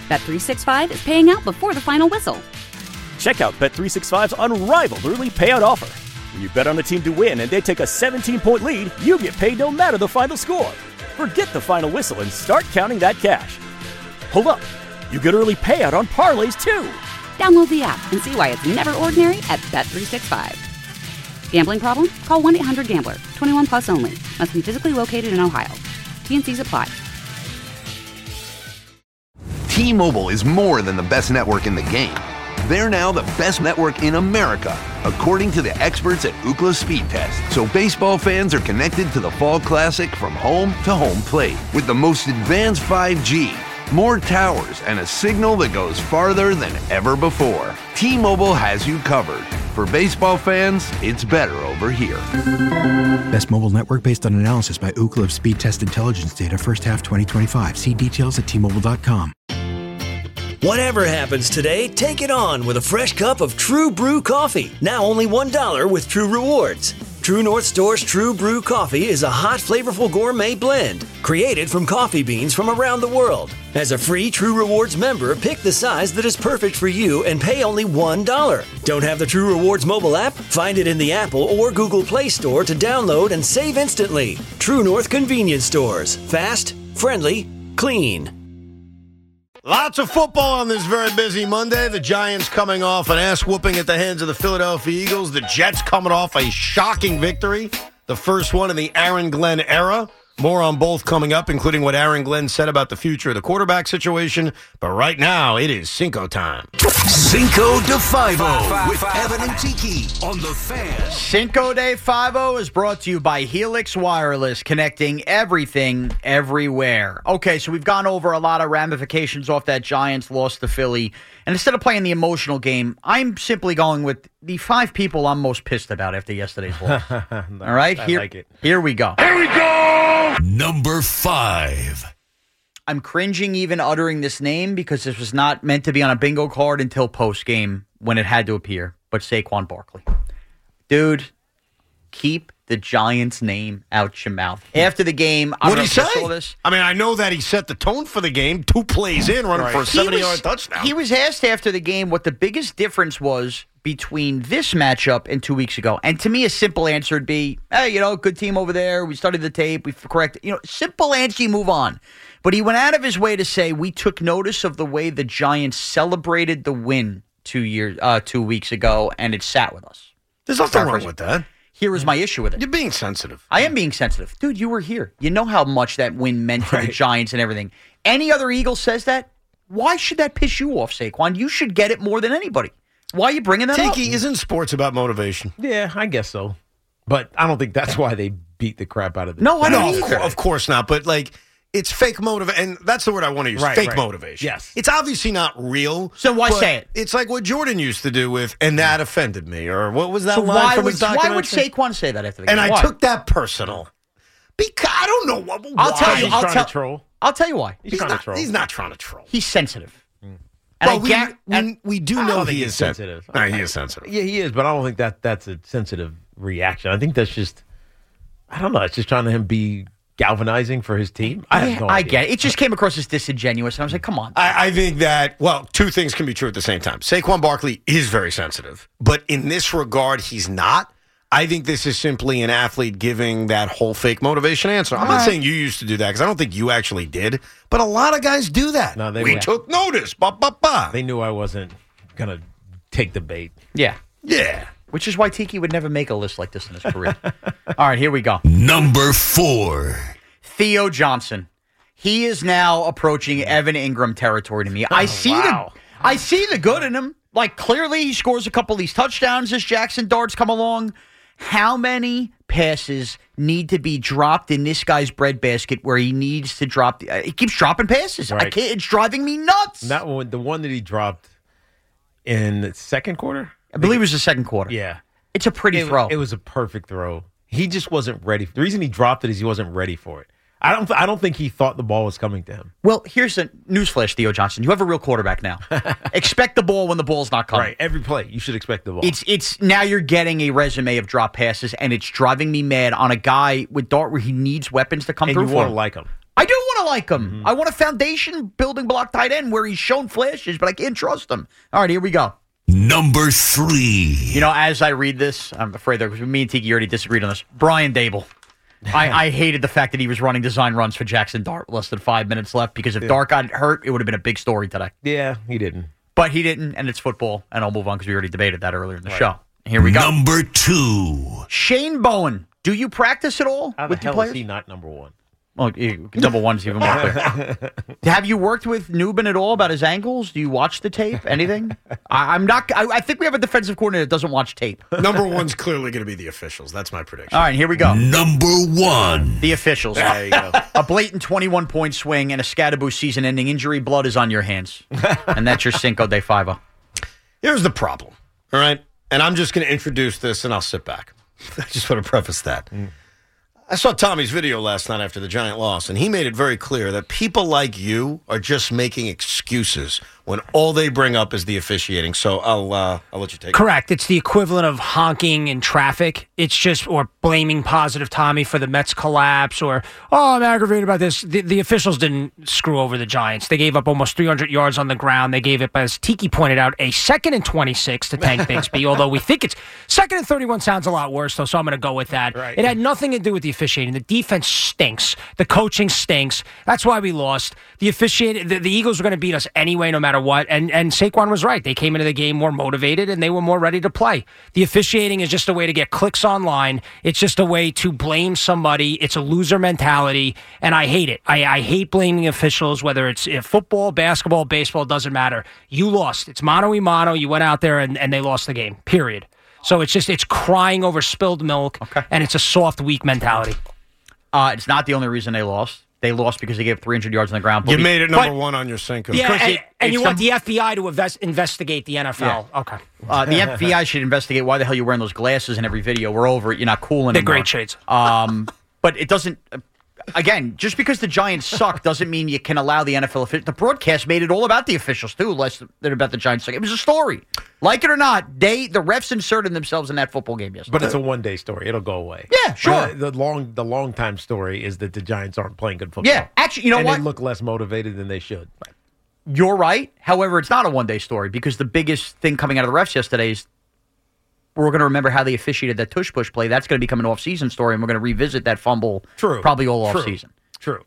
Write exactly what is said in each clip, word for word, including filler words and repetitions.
Bet three sixty-five is paying out before the final whistle. Check out Bet three sixty-five's unrivaled early payout offer. When you bet on a team to win and they take a seventeen-point lead, you get paid no matter the final score. Forget the final whistle and start counting that cash. Hold up. You get early payout on parlays, too. Download the app and see why it's never ordinary at Bet three sixty-five. Gambling problem? Call one eight hundred gambler. twenty-one plus only. Must be physically located in Ohio. T N Cs apply. T-Mobile is more than the best network in the game. They're now the best network in America, according to the experts at Ookla Speed Test. So baseball fans are connected to the Fall Classic from home to home plate with the most advanced five G, more towers, and a signal that goes farther than ever before. T-Mobile has you covered. For baseball fans, it's better over here. Best mobile network based on analysis by Ookla of Speed Test Intelligence data first half twenty twenty-five. See details at T Mobile dot com. Whatever happens today, take it on with a fresh cup of True Brew coffee. Now only one dollar with True Rewards. True North Store's True Brew coffee is a hot, flavorful gourmet blend created from coffee beans from around the world. As a free True Rewards member, pick the size that is perfect for you and pay only one dollar. Don't have the True Rewards mobile app? Find it in the Apple or Google Play Store to download and save instantly. True North Convenience Stores. Fast, friendly, clean. Lots of football on this very busy Monday. The Giants coming off an ass-whooping at the hands of the Philadelphia Eagles. The Jets coming off a shocking victory, the first one in the Aaron Glenn era. More on both coming up, including what Aaron Glenn said about the future of the quarterback situation. But right now, it is Cinco time. Cinco de Five-O with Evan and Tiki on The Fan. Cinco de Five-O is brought to you by Helix Wireless, connecting everything everywhere. Okay, so we've gone over a lot of ramifications off that Giants loss to Philly. And instead of playing the emotional game, I'm simply going with the five people I'm most pissed about after yesterday's loss. All right? I Here, like it. Here we go. Here we go! Number five. I'm cringing even uttering this name because this was not meant to be on a bingo card until post-game when it had to appear. But Saquon Barkley. Dude, keep the Giants' name out your mouth. After the game, I What did he say? saw this. I mean, I know that he set the tone for the game. Two plays in, running Right. for a He seventy-yard was- touchdown. He was asked after the game what the biggest difference was between this matchup and two weeks ago. And to me, a simple answer would be, hey, you know, good team over there. We studied the tape. We corrected. You know, simple answer, you move on. But he went out of his way to say we took notice of the way the Giants celebrated the win two years, uh, two weeks ago, and it sat with us. There's nothing wrong with that. Here is my issue with it. You're being sensitive. I am being sensitive. Dude, you were here. You know how much that win meant to the Giants and everything. Any other Eagle says that, why should that piss you off, Saquon? You should get it more than anybody. Why are you bringing that Tiki, up? isn't sports about motivation? Yeah, I guess so. But I don't think that's why they beat the crap out of them. No, I don't No, of, either. cour- of course not. But, like, it's fake motivation. And that's the word I want to use, Right, fake right. motivation. Yes. It's obviously not real. So why but say it? It's like what Jordan used to do with, and that offended me. Or what was that So line why from would, his why would documentary? Saquon say that after the game? And I Why? took that personal. Because I don't know what. I'll why. tell you. He's I'll trying tell, to troll. I'll tell you why. He's, He's trying not, to troll. he's not trying to troll. He's sensitive. And Well, I we, gar- we, and- we do I know don't he think is he's sensitive. sensitive. No, he is sensitive. Yeah, he is, but I don't think that that's a sensitive reaction. I think that's just, I don't know, it's just trying to him be galvanizing for his team. I have Yeah, no I idea. get it. It just came across as disingenuous, and I was like, come on. I, I think that, well, two things can be true at the same time. Saquon Barkley is very sensitive, but in this regard, he's not. I think this is simply an athlete giving that whole fake motivation answer. I'm not saying you used to do that because I don't think you actually did, but a lot of guys do that. No, they we were- took notice. Ba, ba, ba. They knew I wasn't going to take the bait. Yeah. Yeah. Which is why Tiki would never make a list like this in his career. All right, here we go. Number four. Theo Johnson. He is now approaching Evan Ingram territory to me. I see wow. the I see the good in him. Like, clearly he scores a couple of these touchdowns as Jackson Darts come along. How many passes need to be dropped in this guy's breadbasket where he needs to drop? The, uh, he keeps dropping passes. I Right. can't. It's driving me nuts. That one, the one that he dropped in the second quarter? I believe it was the second quarter. Yeah. It's a pretty It, throw. it was a perfect throw. He just wasn't ready. The reason he dropped it is he wasn't ready for it. I don't. I don't think he thought the ball was coming to him. Well, here's a newsflash, Theo Johnson. You have a real quarterback now. Expect the ball when the ball's not coming. Right. Every play, you should expect the ball. It's it's now you're getting a resume of drop passes, and it's driving me mad on a guy with Dart where he needs weapons to come and through you for want to him. like him. I do want to like him. Mm-hmm. I want a foundation building block tight end where he's shown flashes, but I can't trust him. All right, here we go. Number three. You know, as I read this, I'm afraid that me and Tiki already disagreed on this. Brian Dable. I, I hated the fact that he was running design runs for Jackson Dart with less than five minutes left because if yeah. Dart got hurt, it would have been a big story today. Yeah, he didn't. But he didn't, and it's football, and I'll move on because we already debated that earlier in the right. show. Here we go. Number two. Shane Bowen. Do you practice at all How with the your hell players? is he not number one? Well, number one is even more clear. Have you worked with Newbin at all about his ankles? Do you watch the tape? Anything? I, I'm not. I, I think we have a defensive coordinator that doesn't watch tape. Number one's clearly going to be the officials. That's my prediction. All right, here we go. Number one. The officials. There you go. A blatant twenty-one point swing and a Scadaboo season-ending injury. Blood is on your hands. And that's your Cinco de Five. Here's the problem, all right? And I'm just going to introduce this, and I'll sit back. I just want to preface that. Mm. I saw Tommy's video last night after the Giant loss, and he made it very clear that people like you are just making excuses when all they bring up is the officiating. So I'll uh, I'll let you take Correct. it. It's the equivalent of honking in traffic. It's just, or blaming Positive Tommy for the Mets collapse, or, oh, I'm aggravated about this. The, the officials didn't screw over the Giants. They gave up almost three hundred yards on the ground. They gave up, as Tiki pointed out, a second and twenty-six to Tank Bigsby, although we think it's second and thirty-one sounds a lot worse, though, so I'm going to go with that. Right. It had nothing to do with the officiating. The defense stinks. The coaching stinks. That's why we lost. The officiating, the, the Eagles were going to beat us anyway, no matter what. And and Saquon was right. They came into the game more motivated and they were more ready to play. The officiating is just a way to get clicks online. It's just a way to blame somebody. It's a loser mentality, and I hate it. I, I hate blaming officials, whether it's if football, basketball, baseball, doesn't matter. You lost. It's mano y mano. You went out there and, and they lost the game, period. So it's just, it's crying over spilled milk, okay. And it's a soft, weak mentality. Uh, it's not the only reason they lost. They lost because they gave three hundred yards on the ground. You we, made it number but, one on your Cinco. Yeah, and, it, and you want some, the F B I to invest, investigate the N F L. Yeah. Okay. Uh, the F B I should investigate why the hell you're wearing those glasses in every video. We're over it. You're not cool anymore. They're great shades. Um, but it doesn't... Uh, Again, just because the Giants suck doesn't mean you can allow the N F L officials. The broadcast made it all about the officials, too, less than about the Giants suck. It was a story. Like it or not, they the refs inserted themselves in that football game yesterday. But it's a one-day story. It'll go away. Yeah, sure. Uh, the long the long-time story is that the Giants aren't playing good football. Yeah, actually, you know and what? And they look less motivated than they should. You're right. However, it's not a one-day story because the biggest thing coming out of the refs yesterday is we're going to remember how they officiated that tush-push play. That's going to become an off-season story, and we're going to revisit that fumble True. probably all True. off-season. True.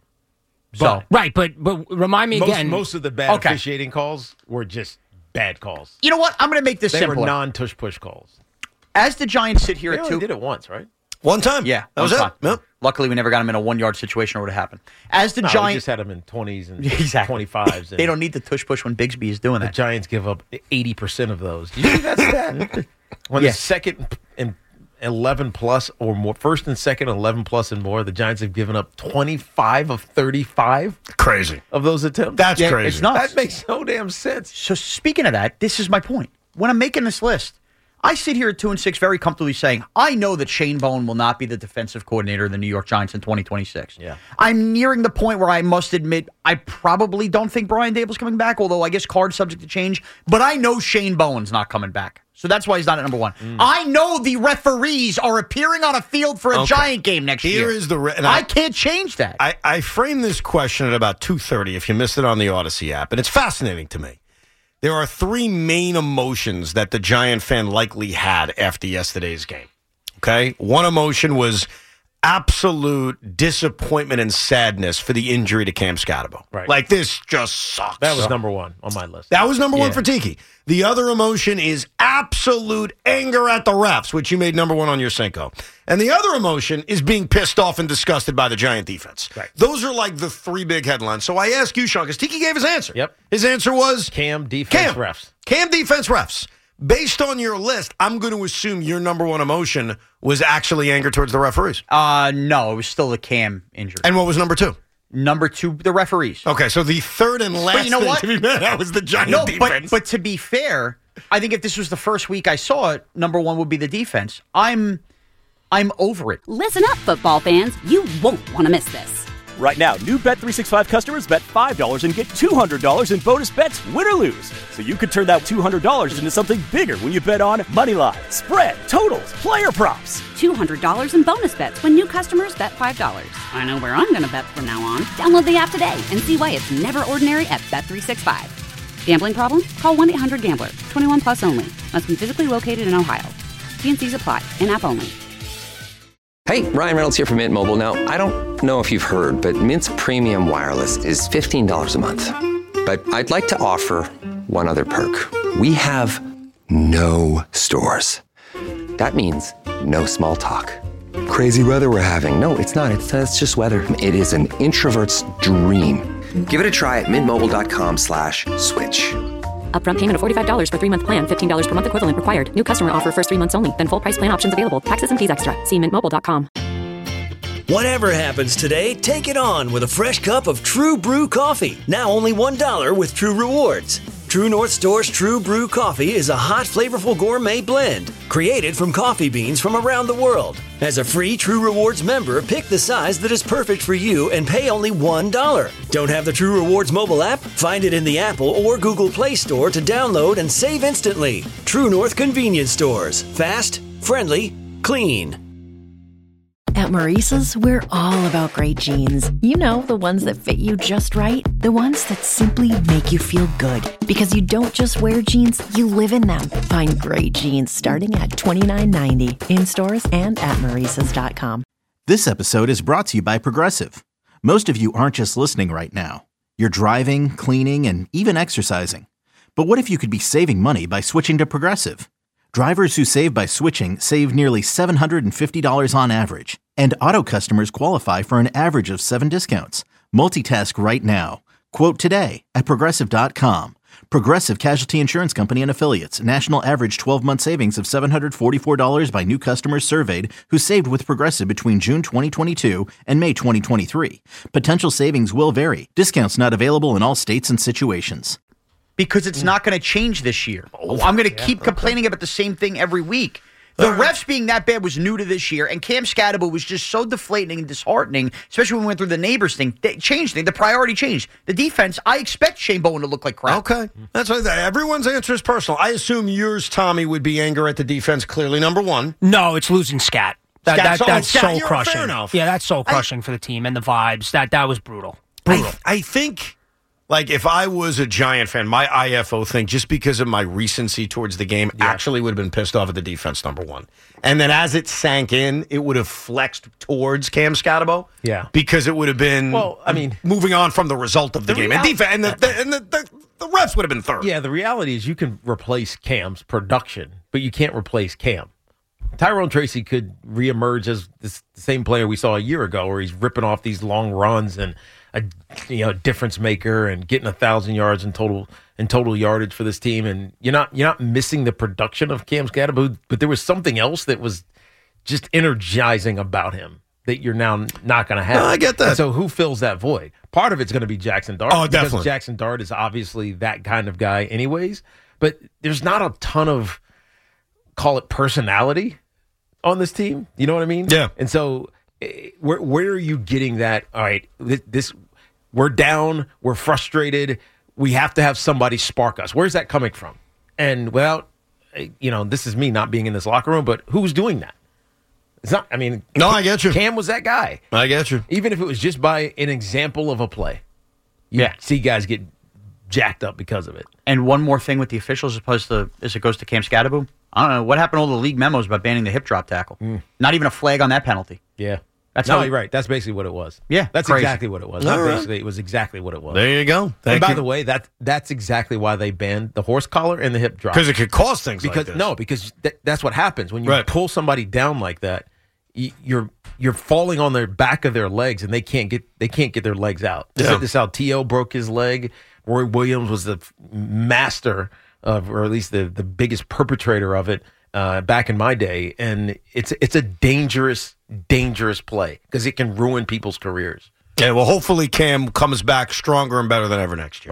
So, but, right, but but remind me most, again. Most of the bad okay. officiating calls were just bad calls. You know what? I'm going to make this they simpler. They were non-tush-push calls. As the Giants sit here they at only two... did it once, right? One time. Yeah. That was time. it. Yep. Luckily, we never got him in a one-yard situation or what happened. As the no, Giants... we just had him in twenties and exactly. twenty-fives. And they don't need the tush-push when Bigsby is doing the that. The Giants give up eighty percent of those. Did you see that stat? When yeah. the second and eleven plus or more, first and second eleven plus and more, the Giants have given up twenty-five of thirty-five. Crazy. Of those attempts. That's yeah, crazy. It's nuts. That makes no damn sense. So speaking of that, this is my point. When I'm making this list, I sit here at two and six very comfortably saying, I know that Shane Bowen will not be the defensive coordinator of the New York Giants in twenty twenty-six. Yeah. I'm nearing the point where I must admit I probably don't think Brian Dable's coming back, although I guess card's subject to change. But I know Shane Bowen's not coming back. So that's why he's not at number one. Mm. I know the referees are appearing on a field for a okay. Giant game next here year. Here is the... Re- I, I can't change that. I, I framed this question at about two thirty, if you missed it on the Odyssey app, and it's fascinating to me. There are three main emotions that the Giant fan likely had after yesterday's game. Okay? One emotion was absolute disappointment and sadness for the injury to Cam Scadaboo. Right. Like, this just sucks. That was number one on my list. That was number yeah. one for Tiki. The other emotion is absolute anger at the refs, which you made number one on your Cinco. And the other emotion is being pissed off and disgusted by the Giant defense. Right. Those are like the three big headlines. So I ask you, Sean, because Tiki gave his answer. Yep. His answer was... Cam, defense, Cam. refs. Cam, defense, refs. Based on your list, I'm going to assume your number one emotion was actually anger towards the referees. Uh, no, it was still the Cam injury. And what was number two? Number two, the referees. Okay, so the third and last you know thing what? to be mad at was the Giant no, defense. But, but to be fair, I think if this was the first week I saw it, number one would be the defense. I'm I'm over it. Listen up, football fans. You won't want to miss this. Right now, new Bet three sixty-five customers bet five dollars and get two hundred dollars in bonus bets, win or lose. So you could turn that two hundred dollars into something bigger when you bet on money line, spread, totals, player props. two hundred dollars in bonus bets when new customers bet five dollars. I know where I'm going to bet from now on. Download the app today and see why it's never ordinary at Bet three sixty-five. Gambling problem? Call one eight hundred gambler. twenty-one plus only. Must be physically located in Ohio. T and C's apply. In-app only. Hey, Ryan Reynolds here from Mint Mobile. Now, I don't know if you've heard, but Mint's premium wireless is fifteen dollars a month. But I'd like to offer one other perk. We have no stores. That means no small talk. Crazy weather we're having. No, it's not. It's, it's just weather. It is an introvert's dream. Give it a try at mintmobile.com slash switch. Upfront payment of forty-five dollars for three-month plan. fifteen dollars per month equivalent required. New customer offer first three months only. Then full price plan options available. Taxes and fees extra. See mint mobile dot com. Whatever happens today, take it on with a fresh cup of True Brew coffee. Now only one dollar with True Rewards. True North Store's True Brew coffee is a hot, flavorful gourmet blend created from coffee beans from around the world. As a free True Rewards member, pick the size that is perfect for you and pay only one dollar. Don't have the True Rewards mobile app? Find it in the Apple or Google Play Store to download and save instantly. True North Convenience Stores. Fast, friendly, clean. At Maurice's, we're all about great jeans. You know, the ones that fit you just right. The ones that simply make you feel good. Because you don't just wear jeans, you live in them. Find great jeans starting at twenty-nine ninety in stores and at maurices dot com. This episode is brought to you by Progressive. Most of you aren't just listening right now. You're driving, cleaning, and even exercising. But what if you could be saving money by switching to Progressive? Drivers who save by switching save nearly seven hundred fifty dollars on average. And auto customers qualify for an average of seven discounts. Multitask right now. Quote today at Progressive dot com. Progressive Casualty Insurance Company and Affiliates. National average twelve-month savings of seven hundred forty-four dollars by new customers surveyed who saved with Progressive between June twenty twenty-two and May twenty twenty-three. Potential savings will vary. Discounts not available in all states and situations. Because it's not going to change this year. Oh, I'm going to yeah, keep okay. complaining about the same thing every week. The refs being that bad was new to this year, and Cam Scatterbo was just so deflating and disheartening, especially when we went through the neighbors thing. They changed things. The priority changed. The defense, I expect Shane Bowen to look like crap. Okay. That's what everyone's answer is personal. I assume yours, Tommy, would be anger at the defense, clearly number one. No, it's losing Scat. That, that, that's Scat, soul crushing. Fair enough. Yeah, that's soul crushing I, for the team and the vibes. That that was brutal. Brutal. I, I think... Like, if I was a Giant fan, my I F O thing, just because of my recency towards the game, yeah. actually would have been pissed off at the defense, number one. And then as it sank in, it would have flexed towards Cam Scatterbo. Yeah. Because it would have been, well, I mean, moving on from the result of the, the game. Real- and, defense, and, the, the, and the, the, the refs would have been third. Yeah, the reality is you can replace Cam's production, but you can't replace Cam. Tyrone Tracy could reemerge as this, the same player we saw a year ago, where he's ripping off these long runs and a you know difference maker and getting a thousand yards in total in total yardage for this team. And you're not you're not missing the production of Cam Scatterbo, but there was something else that was just energizing about him that you're now not going to have. No, I get that. And so who fills that void? Part of it's going to be Jackson Dart. Oh, definitely. Because Jackson Dart is obviously that kind of guy anyways. But there's not a ton of, call it personality on this team. You know what I mean? Yeah. And so where where are you getting that? All right, this, this we're down, we're frustrated, we have to have somebody spark us. Where's that coming from? And without, you know, this is me not being in this locker room, but who's doing that? It's not. I mean, no, I get you. Cam was that guy. I get you. Even if it was just by an example of a play, you yeah. see guys get jacked up because of it. And one more thing with the officials, as opposed to as it goes to Cam Scatterbo. I don't know what happened to all the league memos about banning the hip drop tackle. Mm. Not even a flag on that penalty. Yeah. That's no, how you're right. That's basically what it was. Yeah, that's crazy. exactly what it was. All Not right. basically, it was exactly what it was. There you go. Thank and by you. the way, that that's exactly why they banned the horse collar and the hip drop, because it could cause things. Because like this. no, because th- that's what happens when you right. pull somebody down like that. Y- you're you're falling on their back of their legs, and they can't get they can't get their legs out. Yeah. This is how T O broke his leg. Roy Williams was the f- master of, or at least the the biggest perpetrator of it. Uh, back in my day, and it's it's a dangerous, dangerous play because it can ruin people's careers. Yeah, well, hopefully Cam comes back stronger and better than ever next year. Right.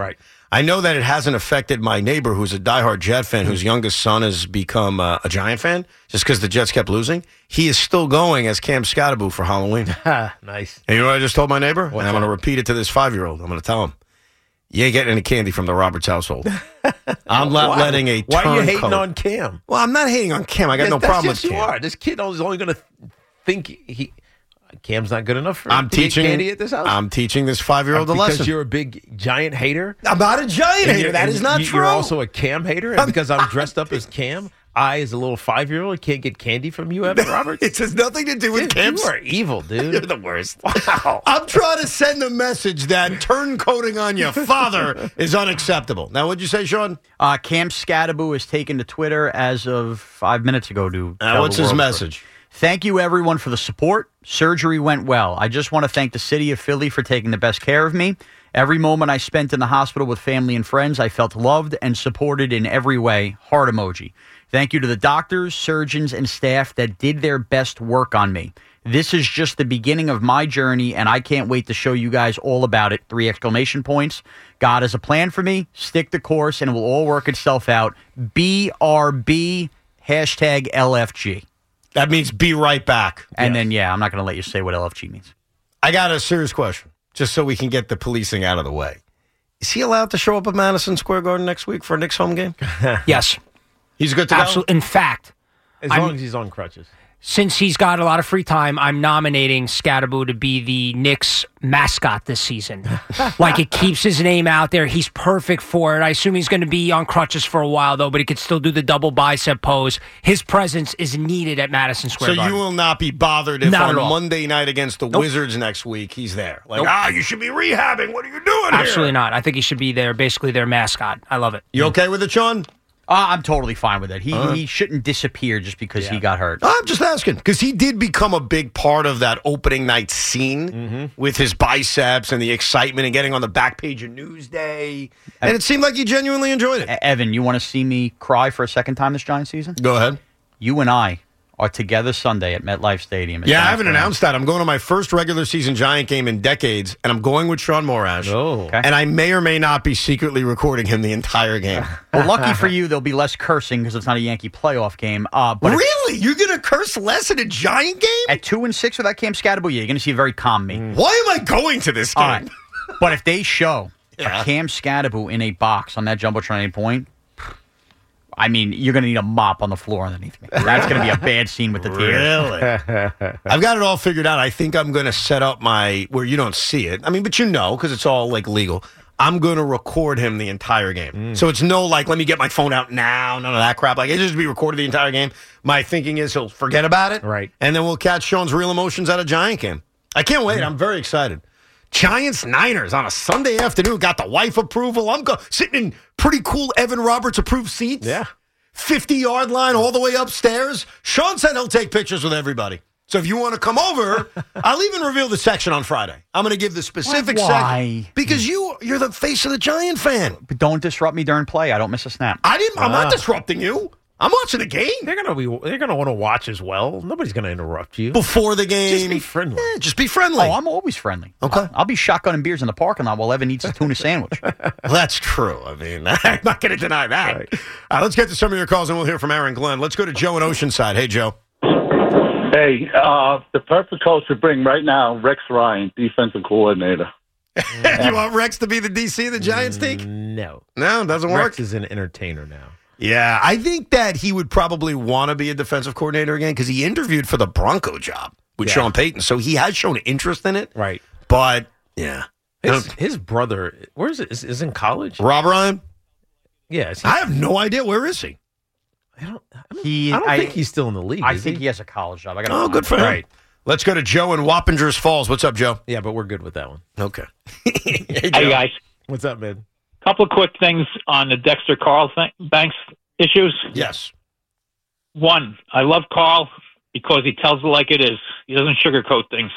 I know that it hasn't affected my neighbor who's a diehard Jet fan, whose youngest son has become uh, a Giant fan just because the Jets kept losing. He is still going as Cam Scatterbo for Halloween. Nice. And you know what I just told my neighbor? What's and I'm going to that? repeat it to this five-year-old. I'm going to tell him, you ain't getting any candy from the Roberts household. I'm not Why? letting a Why are you hating turncoat- on Cam? Well, I'm not hating on Cam. I got Yes, no that's problem just with you Cam. are. This kid is only going to think he Cam's not good enough for I'm to get teaching candy at this house. I'm teaching this five-year-old a because lesson. you're a big Giant hater. I'm not a Giant And hater. you're- That and is not you- true. You're also a Cam hater, and because I'm dressed up as Cam, I, as a little five-year-old, can't get candy from you, Evan Roberts. It has nothing to do with Dude, Cam's. You are evil, dude. You're the worst. Wow. I'm trying to send a message that turncoating on your father is unacceptable. Now, what'd you say, Sean? Uh, Cam Scatterbo has taken to Twitter as of five minutes ago to Uh, tell what's the his world. message? Thank you, everyone, for the support. Surgery went well. I just want to thank the city of Philly for taking the best care of me. Every moment I spent in the hospital with family and friends, I felt loved and supported in every way. Heart emoji. Thank you to the doctors, surgeons, and staff that did their best work on me. This is just the beginning of my journey, and I can't wait to show you guys all about it. Three exclamation points. God has a plan for me. Stick the course, and it will all work itself out. B R B, hashtag L F G. That means be right back. And then, yeah, I'm not going to let you say what L F G means. I got a serious question, just so we can get the policing out of the way. Is he allowed to show up at Madison Square Garden next week for a Knicks home game? Yes. He's good to Absolutely. In fact, As I'm- long as he's on crutches. since he's got a lot of free time, I'm nominating Scatterbo to be the Knicks mascot this season. Like, it keeps his name out there. He's perfect for it. I assume he's going to be on crutches for a while, though, but he could still do the double bicep pose. His presence is needed at Madison Square So Garden. you will not be bothered if Not on at all. Monday night against the Nope. Wizards next week he's there. Like, Nope. ah, you should be rehabbing. What are you doing Absolutely here? not. I think he should be there, basically their mascot. I love it. You okay with it, Sean? Uh, I'm totally fine with it. He Uh-huh. he shouldn't disappear just because he got hurt. I'm just asking because he did become a big part of that opening night scene Mm-hmm. with his biceps and the excitement and getting on the back page of Newsday. And it seemed like he genuinely enjoyed it. E- Evan, you want to see me cry for a second time this Giant season? Go ahead. You and I are together Sunday at MetLife Stadium. at Yeah, I Giants haven't Arena. announced that. I'm going to my first regular season Giant game in decades, and I'm going with Sean Morash. Oh. Okay. And I may or may not be secretly recording him the entire game. Well, lucky for you, there'll be less cursing because it's not a Yankee playoff game. Uh, but if- Really? You're going to curse less in a Giant game? at two and six without Cam Scatterbo, yeah, you're going to see a very calm me. Why am I going to this game? All right. But if they show Yeah. a Cam Scatterbo in a box on that Jumbotron at any point, I mean, you're going to need a mop on the floor underneath me. That's going to be a bad scene with the tears. Really? I've got it all figured out. I think I'm going to set up my, where you don't see it. I mean, but you know, because it's all like legal. I'm going to record him the entire game. So it's no like, let me get my phone out now, none of that crap. Like, it just be recorded the entire game. My thinking is he'll forget about it. Right. And then we'll catch Sean's real emotions at a Giant game. I can't wait. I'm very excited. Giants Niners on a Sunday afternoon. Got the wife approval. I'm go- sitting in pretty cool Evan Roberts approved seats. Yeah. fifty-yard line all the way upstairs. Sean said he'll take pictures with everybody. So if you want to come over, I'll even reveal the section on Friday. I'm going to give the specific Why? section. Because you, you're the face of the Giant fan. But don't disrupt me during play. I don't miss a snap. I didn't, I'm Ah. not disrupting you. I'm watching the game. They're gonna be. They're gonna want to watch as well. Nobody's gonna interrupt you. Before the game. Just be friendly. Yeah, just be friendly. Oh, I'm always friendly. Okay. I'll, I'll be shotgunning beers in the parking lot while Evan eats a tuna sandwich. Well, that's true. I mean, I'm not going to deny that. Right. Uh, let's get to some of your calls, and we'll hear from Aaron Glenn. Let's go to Joe in Oceanside. Hey, Joe. Hey, uh, the perfect coach to bring right now, Rex Ryan, defensive coordinator. You want Rex to be the D C of the Giants, take? No, No, it doesn't work. Rex is an entertainer now. Yeah, I think that he would probably want to be a defensive coordinator again because he interviewed for the Bronco job with Yeah. Sean Payton. So he has shown interest in it. Right. But, yeah. His, his brother, where is it? Is, is in college? Rob Ryan? Yeah. is he- I have no idea. Where is he? I don't. I don't, He, I don't think he's still in the league. I is think he? he has a college job. I got. Oh, good for him. Right. Let's go to Joe in Wappingers Falls. What's up, Joe? Yeah, but we're good with that one. Okay. Hey, guys. What's up, man? Couple of quick things on the Dexter Carl thing, Banks issues. Yes. One, I love Carl because he tells it like it is. He doesn't sugarcoat things.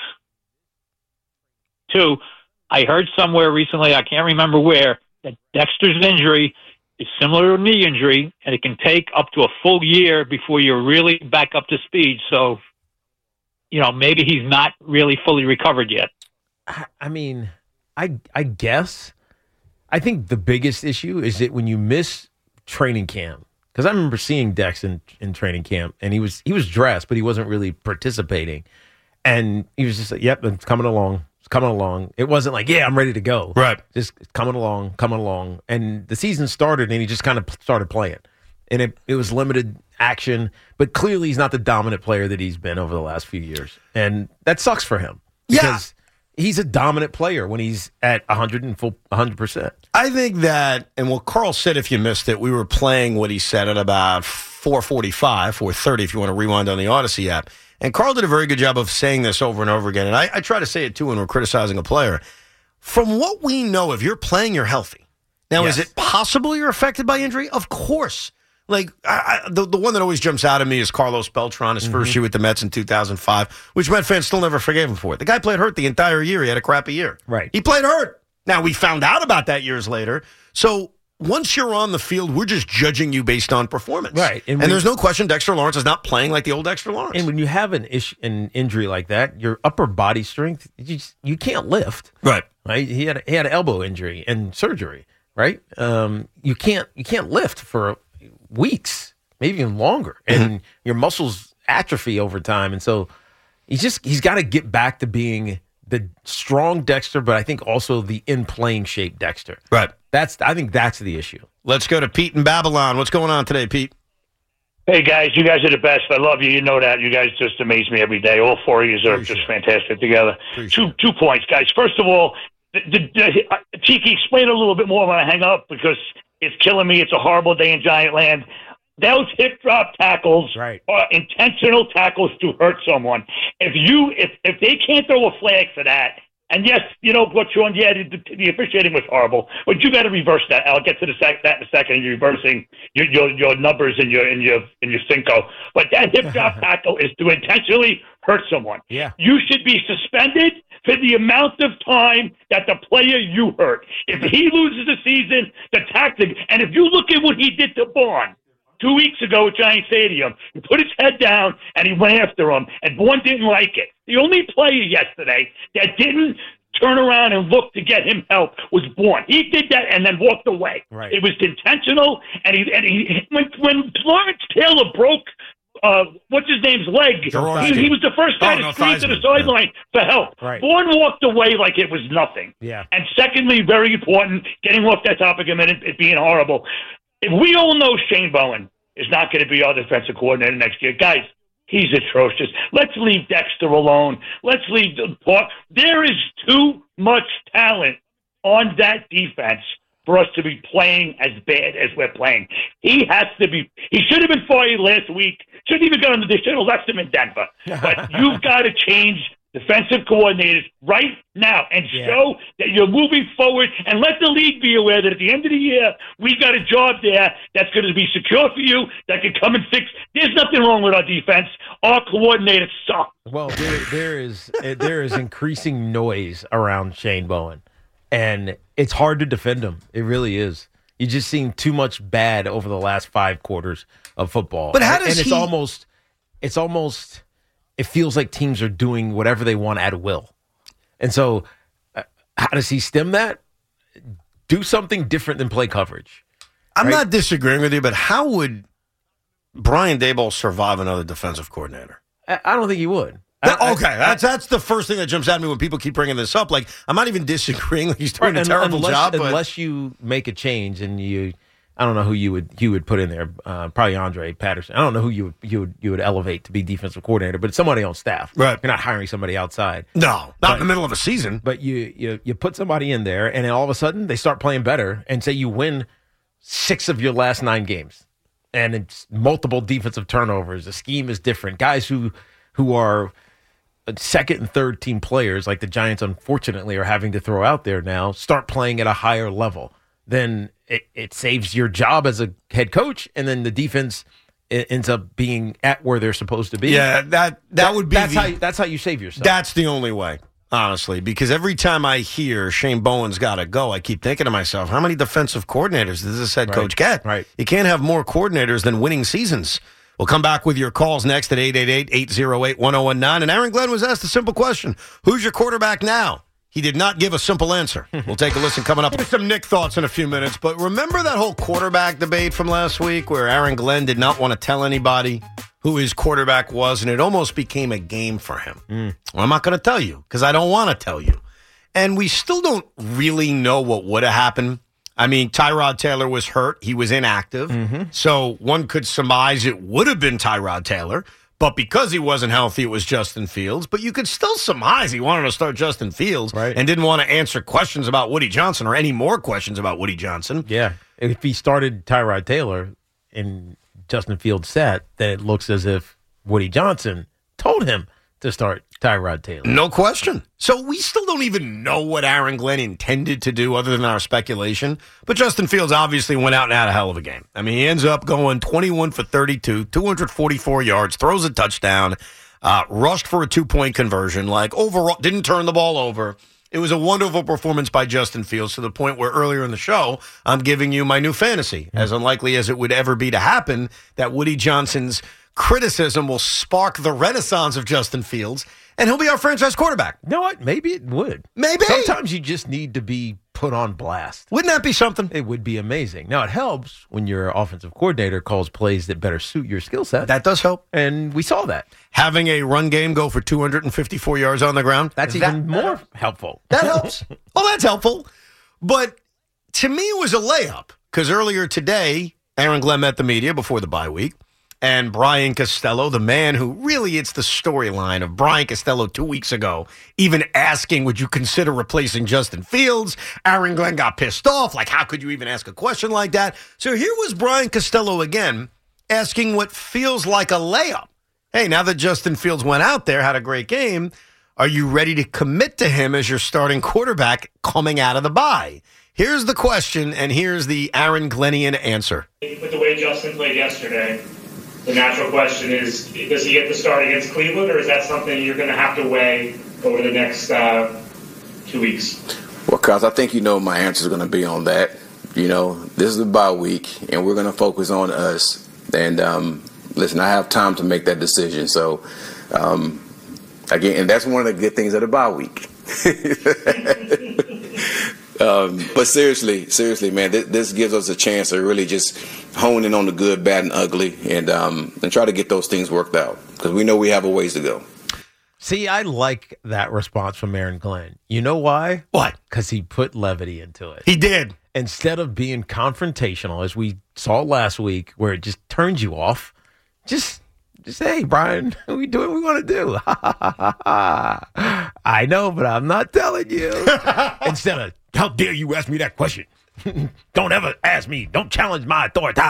Two, I heard somewhere recently, I can't remember where, that Dexter's injury is similar to a knee injury, and it can take up to a full year before you're really back up to speed. So, you know, maybe he's not really fully recovered yet. I, I mean, I I guess. I think the biggest issue is that when you miss training camp, because I remember seeing Dex in, in training camp, and he was he was dressed, but he wasn't really participating. And he was just like, yep, it's coming along. It's coming along. It wasn't like, yeah, I'm ready to go. Right. Just coming along, coming along. And the season started, and he just kind of started playing. And it, it was limited action, but clearly he's not the dominant player that he's been over the last few years. And that sucks for him. Because yeah. he's a dominant player when he's at one hundred and full one hundred percent. I think that, and what Carl said, if you missed it, we were playing what he said at about four forty-five, four thirty, if you want to rewind on the Odyssey app. And Carl did a very good job of saying this over and over again. And I, I try to say it, too, when we're criticizing a player. From what we know, if you're playing, you're healthy. Now, yes. Is it possible you're affected by injury? Of course. Like, I, I, the, the one that always jumps out at me is Carlos Beltran, his mm-hmm. first year with the Mets in two thousand five, which Met fans still never forgave him for it. The guy played hurt the entire year. He had a crappy year. Right. He played hurt. Now, we found out about that years later. So once you're on the field, we're just judging you based on performance. Right. And, and we, there's no question Dexter Lawrence is not playing like the old Dexter Lawrence. And when you have an ish, an injury like that, your upper body strength, you, just, you can't lift. Right. Right. He had he had an elbow injury and surgery. Right. Um. You can't you can't lift for weeks, maybe even longer, and mm-hmm. your muscles atrophy over time. And so he's just he's got to get back to being the strong Dexter, but I think also the in playing shape Dexter. Right. That's I think that's the issue. Let's go to Pete in Babylon. What's going on today, Pete? Hey, guys, you guys are the best. I love you. You know that. You guys just amaze me every day. All four of you are Appreciate just fantastic together. Two two points, guys. First of all, the, the, the, uh, Tiki, explain it a little bit more when I hang up because it's killing me. It's a horrible day in Giant Land. Those hip drop tackles right. are intentional tackles to hurt someone. If you if if they can't throw a flag for that, and yes, you know what, Sean, yeah, the, the officiating was horrible, but you got to reverse that. I'll get to the sec- that in a second. You're reversing your, your your numbers in your in your in your Cinco, but that hip drop tackle is to intentionally hurt someone. Yeah, you should be suspended for the amount of time that the player you hurt. If he loses the season, the tactic, and if you look at what he did to Bourne two weeks ago at Giant Stadium, he put his head down and he went after him, and Bourne didn't like it. The only player yesterday that didn't turn around and look to get him help was Bourne. He did that and then walked away. Right. It was intentional, and he and he when when Lawrence Taylor broke uh, what's his name's leg, he, he was the first guy oh, to no, scream to the Theismann. sideline yeah. for help. Right. Bourne walked away like it was nothing. Yeah. And secondly, very important, getting off that topic a minute, it being horrible. If we all know Shane Bowen is not going to be our defensive coordinator next year, guys, he's atrocious. Let's leave Dexter alone. Let's leave the part. There is too much talent on that defense for us to be playing as bad as we're playing. He has to be. He should have been fired last week. Shouldn't even got him. They should have left him in Denver. But you've got to change defensive coordinators right now and Yeah. show that you're moving forward, and let the league be aware that at the end of the year, we've got a job there that's going to be secure for you, that can come and fix. There's nothing wrong with our defense. Our coordinators suck. Well, there, there is there is increasing noise around Shane Bowen, and it's hard to defend him. It really is. You've just seen too much bad over the last five quarters of football. But how and, does and it's he- almost it's almost it feels like teams are doing whatever they want at will. And so uh, how does he stem that? Do something different than play coverage. I'm right? not disagreeing with you, but how would Brian Daboll survive another defensive coordinator? I, I don't think he would. That- I- okay, I- that's that's the first thing that jumps at me when people keep bringing this up. Like, I'm not even disagreeing. Like he's doing Right, a terrible unless, job. But Unless you make a change and you, I don't know who you would you would put in there. Uh, probably Andre Patterson. I don't know who you would you would you would elevate to be defensive coordinator, but it's somebody on staff. Right. You're not hiring somebody outside. no, not But- in the middle of a season. But you you you put somebody in there, and then all of a sudden they start playing better, and say you win six of your last nine games, and it's multiple defensive turnovers. The scheme is different. Guys who who are second and third team players, like the Giants, unfortunately, are having to throw out there now, start playing at a higher level. Then it, it saves your job as a head coach, and then the defense it ends up being at where they're supposed to be. Yeah, that that would be that's the- how you, that's how you save yourself. That's the only way, honestly, because every time I hear Shane Bowen's got to go, I keep thinking to myself, how many defensive coordinators does this head Right. coach get? Right. You can't have more coordinators than winning seasons. We'll come back with your calls next at eight eight eight, eight oh eight, one oh one nine. And Aaron Glenn was asked a simple question. Who's your quarterback now? He did not give a simple answer. We'll take a listen coming up. Some Nick thoughts in a few minutes, but remember that whole quarterback debate from last week where Aaron Glenn did not want to tell anybody who his quarterback was, and it almost became a game for him. Mm. Well, I'm not going to tell you because I don't want to tell you. And we still don't really know what would have happened. I mean, Tyrod Taylor was hurt. He was inactive. Mm-hmm. So one could surmise it would have been Tyrod Taylor. But because he wasn't healthy, it was Justin Fields. But you could still surmise he wanted to start Justin Fields right. and didn't want to answer questions about Woody Johnson or any more questions about Woody Johnson. Yeah. If he started Tyrod Taylor and Justin Fields sat, then it looks as if Woody Johnson told him to start Tyrod Taylor. No question. So we still don't even know what Aaron Glenn intended to do other than our speculation. But Justin Fields obviously went out and had a hell of a game. I mean, he ends up going twenty-one for thirty-two, two hundred forty-four yards, throws a touchdown, uh, rushed for a two-point conversion. Like, overall, didn't turn the ball over. It was a wonderful performance by Justin Fields to the point where earlier in the show, I'm giving you my new fantasy, mm-hmm. as unlikely as it would ever be to happen, that Woody Johnson's criticism will spark the renaissance of Justin Fields, and he'll be our franchise quarterback. You know what? Maybe it would. Maybe. Sometimes you just need to be put on blast. Wouldn't that be something? It would be amazing. Now, it helps when your offensive coordinator calls plays that better suit your skill set. That does help. And we saw that. Having a run game go for two hundred fifty-four yards on the ground. That's that, even more helpful. That helps. Oh, that's helpful. But to me, it was a layup because earlier today, Aaron Glenn met the media before the bye week. And Brian Costello, the man who really, it's the storyline of Brian Costello two weeks ago, even asking, would you consider replacing Justin Fields? Aaron Glenn got pissed off. Like, how could you even ask a question like that? So here was Brian Costello again asking what feels like a layup. Hey, now that Justin Fields went out there, had a great game, are you ready to commit to him as your starting quarterback coming out of the bye? Here's the question, and here's the Aaron Glennian answer. With the way Justin played yesterday, the natural question is, does he get the start against Cleveland, or is that something you're going to have to weigh over the next uh, two weeks? Well, Cos, I think you know my answer is going to be on that. You know, this is a bye week, and we're going to focus on us. And, um, listen, I have time to make that decision. So, um, again, and that's one of the good things of the bye week. Um, but seriously, seriously, man, this, this gives us a chance to really just hone in on the good, bad, and ugly, and um, and try to get those things worked out because we know we have a ways to go. See, I like that response from Aaron Glenn. You know why? What? Because he put levity into it. He did. Instead of being confrontational, as we saw last week, where it just turns you off, just just say, hey, Brian, we do what we want to do. I know, but I'm not telling you. Instead of, how dare you ask me that question? Don't ever ask me. Don't challenge my authority.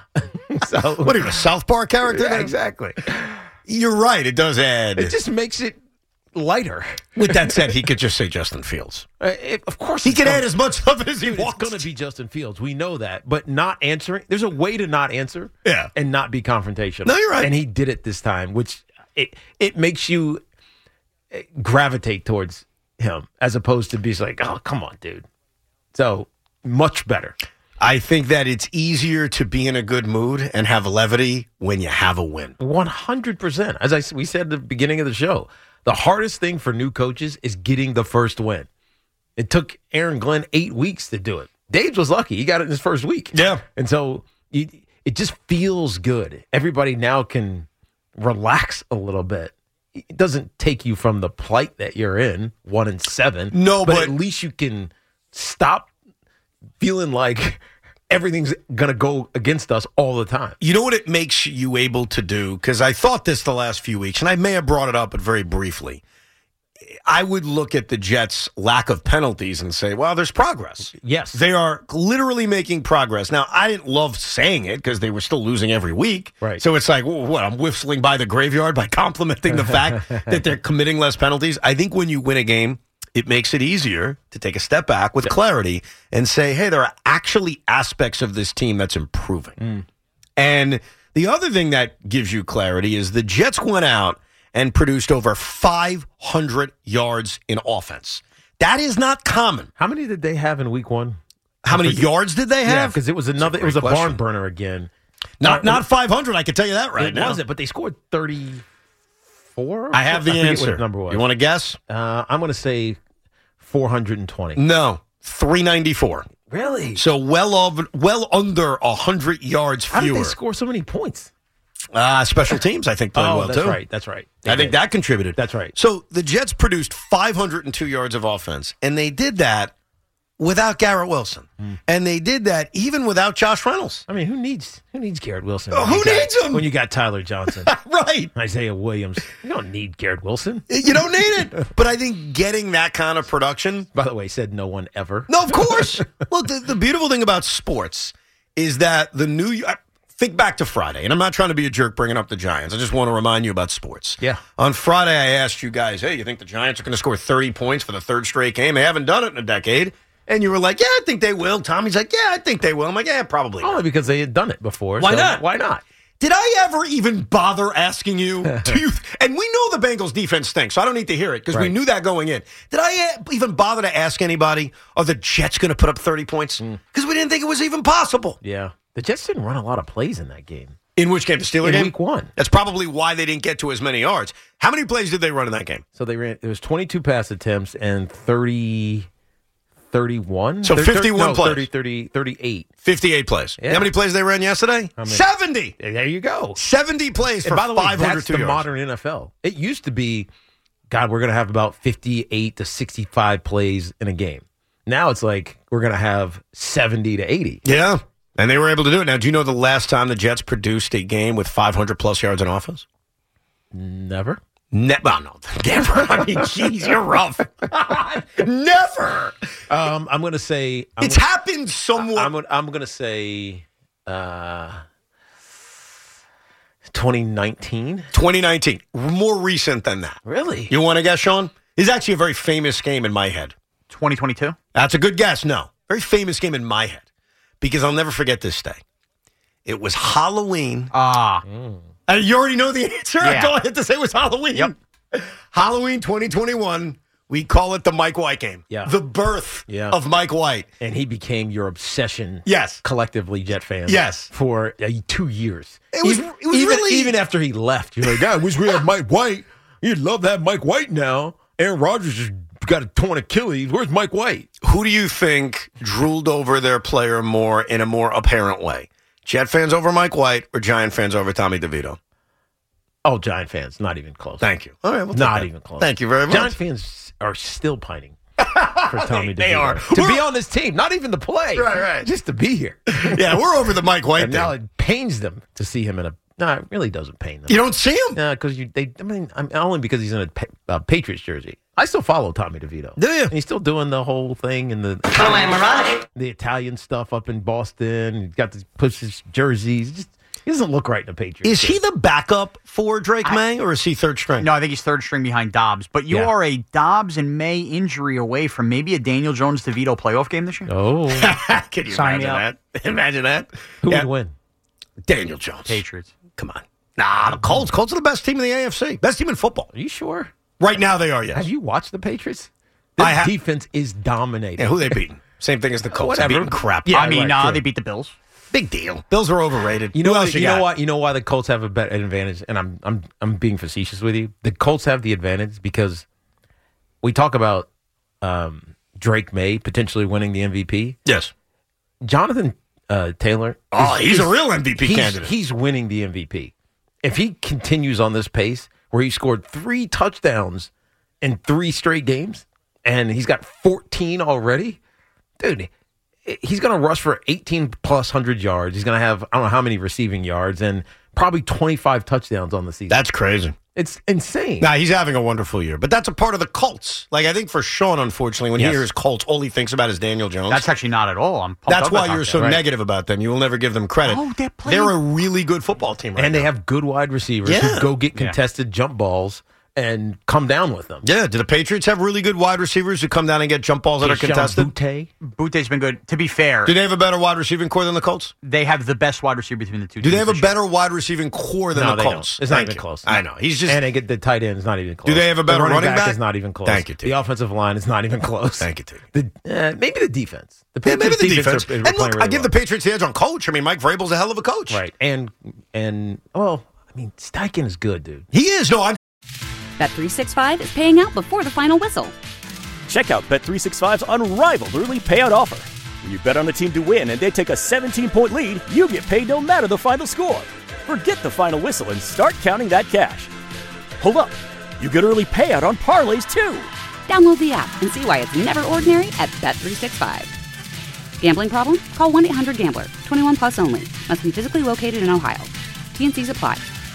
So, what are you, a South Park character? Yeah, exactly. You're right. It does add. It just makes it lighter. With that said, he could just say Justin Fields. Uh, it, of course, he can gonna, add as much of it as he it's wants. It's going to be Justin Fields. We know that, but not answering. There's a way to not answer, yeah, and not be confrontational. No, you're right. And he did it this time, which it it makes you gravitate towards him as opposed to be like, oh, come on, dude. So much better. I think that it's easier to be in a good mood and have levity when you have a win. one hundred percent. As I, we said at the beginning of the show, the hardest thing for new coaches is getting the first win. It took Aaron Glenn eight weeks to do it. Dave's was lucky. He got it in his first week. Yeah. And so you, it just feels good. Everybody now can relax a little bit. It doesn't take you from the plight that you're in, one and seven. No, but, but at least you can stop feeling like everything's going to go against us all the time. You know what it makes you able to do? Because I thought this the last few weeks, and I may have brought it up, but very briefly. I would look at the Jets' lack of penalties and say, well, there's progress. Yes. They are literally making progress. Now, I didn't love saying it because they were still losing every week. Right. So it's like, what, I'm whistling by the graveyard by complimenting the fact that they're committing less penalties. I think when you win a game, it makes it easier to take a step back with clarity and say, hey, there are actually aspects of this team that's improving. Mm. And the other thing that gives you clarity is the Jets went out and produced over five hundred yards in offense. That is not common. How many did they have in week one? How many yards did they have? Yeah, because it was another. a It was a question. barn burner again. Not not five hundred. I can tell you that right it now. wasn't, but they scored thirty-four. I have the I forget answer. what number was. You want to guess? Uh, I'm going to say four hundred twenty. No, three ninety-four. Really? So well over, well under one hundred yards fewer. How did they score so many points? Uh, special teams, I think, played oh, well, that's too. right. That's right. They I think did. that contributed. That's right. So the Jets produced five hundred two yards of offense, and they did that without Garrett Wilson. Mm. And they did that even without Josh Reynolds. I mean, who needs who needs Garrett Wilson? Uh, who got, needs him? When you got Tyler Johnson. Right. Isaiah Williams. You don't need Garrett Wilson. You don't need it. But I think getting that kind of production. By the way, said no one ever. No, of course. Look, the, the beautiful thing about sports is that the New York. Think back to Friday, and I'm not trying to be a jerk bringing up the Giants. I just want to remind you about sports. Yeah. On Friday, I asked you guys, hey, you think the Giants are going to score thirty points for the third straight game? They haven't done it in a decade. And you were like, yeah, I think they will. Tommy's like, yeah, I think they will. I'm like, yeah, probably not. Only because they had done it before. Why so not? Why not? Did I ever even bother asking you? Do you and we know the Bengals defense stinks, so I don't need to hear it because Right. we knew that going in. Did I uh, even bother to ask anybody, are the Jets going to put up thirty points? Because we didn't think it was even possible. Yeah. The Jets didn't run a lot of plays in that game. In which game? The Steelers in game? week one. That's probably why they didn't get to as many yards. How many plays did they run in that game? So they ran, it was twenty-two pass attempts and thirty, thirty-one? So thirty, fifty-one no, plays. thirty, thirty, thirty-eight. fifty-eight plays. Yeah. How many plays they ran yesterday? How many? seventy. There you go. seventy plays And for by the way, five hundred that's two the yards. modern N F L. It used to be, God, we're going to have about fifty-eight to sixty-five plays in a game. Now it's like we're going to have seventy to eighty. Yeah. And they were able to do it. Now, do you know the last time the Jets produced a game with five hundred plus yards in offense? Never. Never. Oh, no, never. I mean, jeez, you're rough. Never. Um, I'm going to say. I'm It's gonna, happened somewhat. I'm, gonna- I'm going to say uh, twenty nineteen. twenty nineteen. More recent than that. Really? You want to guess, Sean? It's actually a very famous game in my head. twenty twenty-two? That's a good guess. No. Very famous game in my head. Because I'll never forget this day. It was Halloween. Ah. Uh, you already know the answer? Yeah. All I had to say was Halloween. Yep. Halloween twenty twenty-one. We call it the Mike White game. Yeah. The birth Yeah. of Mike White. And he became your obsession. Yes. Collectively, Jet fans. Yes. For uh, two years. It was, even, it was even, really... even after he left, you're like, I wish we had Mike White. You'd love to have Mike White now. Aaron Rodgers just got a torn Achilles. Where's Mike White? Who do you think drooled over their player more in a more apparent way? Jet fans over Mike White or Giant fans over Tommy DeVito? Oh, Giant fans, not even close. Thank you. All right, we'll take not that. even close. Thank you very much. Giant fans are still pining for Tommy They DeVito. are. To We're- be on this team, not even to play. Right, right. Just to be here. Yeah, we're over the Mike White And thing. now it pains them to see him in a. No, it really doesn't pain them. You don't see him? No, because you. They. I mean, I'm only because he's in a pa- uh, Patriots jersey. I still follow Tommy DeVito. Do you? And he's still doing the whole thing and the. Oh, am I right? The Italian stuff up in Boston. He's got to push his jerseys. Just he doesn't look right in the Patriots. Is he the backup for Drake I- May or is he third string? No, I think he's third string behind Dobbs. But you Yeah. are a Dobbs and May injury away from maybe a Daniel Jones DeVito playoff game this year. Oh, Can you Sign me imagine that? Imagine that. who Yeah. would win? Daniel Jones. Patriots. Come on. Nah, the Colts. Colts are the best team in the A F C. Best team in football. Are you sure? Right now they are, yes. Have you watched the Patriots? This I ha- defense is dominating. Yeah, who they beating? Same thing as the Colts. Whatever. They're beating crap. Yeah, I mean, right, nah, true. they beat the Bills. Big deal. Bills are overrated. You know Who what? else You, you know got? what? You know why the Colts have a better advantage, and I'm I'm I'm being facetious with you. The Colts have the advantage because we talk about um, Drake May potentially winning the M V P. Yes. Jonathan uh, Taylor. Oh, is- he's a is- real M V P he's, candidate. He's winning the M V P. If he continues on this pace, where he scored three touchdowns in three straight games, and he's got fourteen already, dude. He's going to rush for eighteen plus hundred yards. He's going to have I don't know how many receiving yards and probably twenty-five touchdowns on the season. That's crazy. It's insane. Nah, he's having a wonderful year, but that's a part of the Colts. Like I think for Sean, unfortunately, when Yes. he hears Colts, all he thinks about is Daniel Jones. That's actually not at all. I'm pumped That's up why about you're that. so Right. negative about them. You will never give them credit. Oh, they're playing- They're a really good football team right and now. they have good wide receivers Yeah. who go get Yeah. contested jump balls and come down with them. Yeah, do the Patriots have really good wide receivers who come down and get jump balls that are Keyshawn contested? Butte. Butte's been good. To be fair, Do they have a better wide receiving core than the Colts? they have the best wide receiver between the two Do teams they have a this year. better wide receiving core than No, the they Colts? don't. It's not Thank even you. close. I know. He's just. And they get the tight end is not even close. Do they have a better the running, running back? back? Is not even close. Thank you, T. The offensive line is not even close. Thank you, T. The, uh, maybe the defense. The Yeah, maybe Patriots the defense. Are, are and playing look, really I give well. the Patriots the edge on coach. I mean, Mike Vrabel's a hell of a coach. right and and well, I mean, Steichen is good, dude. He is. No, I'm. Bet three sixty-five is paying out before the final whistle. Check out Bet three sixty-five's unrivaled early payout offer. When you bet on a team to win and they take a seventeen-point lead, you get paid no matter the final score. Forget the final whistle and start counting that cash. Hold up. You get early payout on parlays, too. Download the app and see why it's never ordinary at Bet three sixty-five. Gambling problem? Call one eight hundred gambler. twenty-one plus only. Must be physically located in Ohio. T and Cs apply.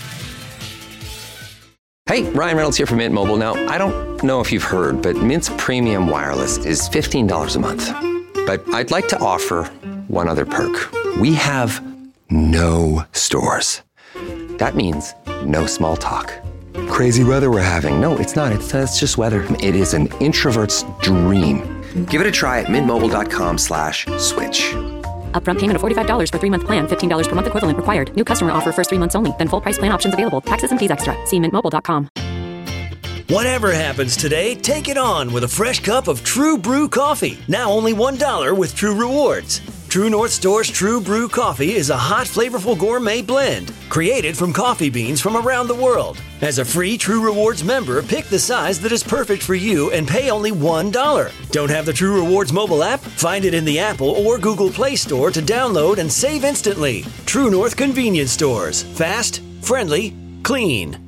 Hey, Ryan Reynolds here from Mint Mobile. Now, I don't know if you've heard, but Mint's premium wireless is fifteen dollars a month. But I'd like to offer one other perk. We have no stores. That means no small talk. Crazy weather we're having. No, it's not. It's, uh, it's just weather. It is an introvert's dream. Give it a try at mintmobile.com slash switch. Upfront payment of forty-five dollars for three-month plan, fifteen dollars per month equivalent required. New customer offer first three months only. Then full price plan options available. Taxes and fees extra. See mint mobile dot com. Whatever happens today, take it on with a fresh cup of True Brew coffee. Now only one dollar with True Rewards. True North Store's True Brew coffee is a hot, flavorful gourmet blend created from coffee beans from around the world. As a free True Rewards member, pick the size that is perfect for you and pay only one dollar. Don't have the True Rewards mobile app? Find it in the Apple or Google Play Store to download and save instantly. True North Convenience Stores. Fast, friendly, clean.